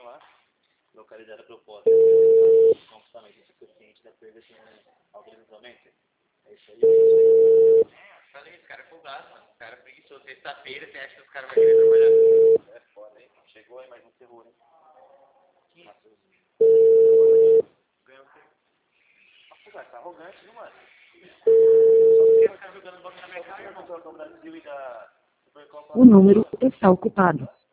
certinho lá, localizada a propósito. Conquistamento suficiente da perda sem autorização. É isso aí. Fala aí, esse cara é folgado, mano. O cara é preguiçoso. Sexta-feira, você acha que os caras vão querer trabalhar? É foda, hein? Chegou aí, mas não ferrou, hein? Ganhou o quê? Ah, tá arrogante, viu, mano? Só porque ficar jogando bola na minha cara, irmão. Do Brasil e da Supercopa. O número está ocupado.